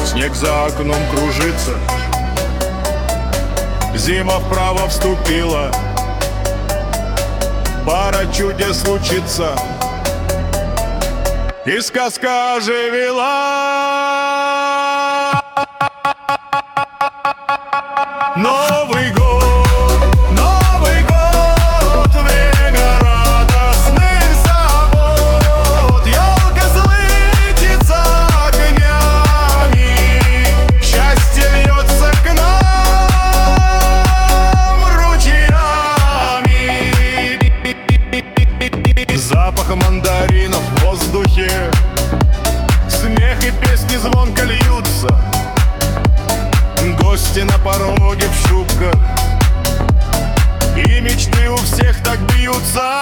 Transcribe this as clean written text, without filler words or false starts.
Снег за окном кружится, зима вправо вступила. Пара чудес случится, и сказка оживила. Новый год, Новый год, время радостных забот. Ёлка злытится огнями, счастье льется к нам ручьями. Запах мандаринов в воздухе, смех и песни звонко льются. Гости на пороге в шубках, и мечты у всех так бьются.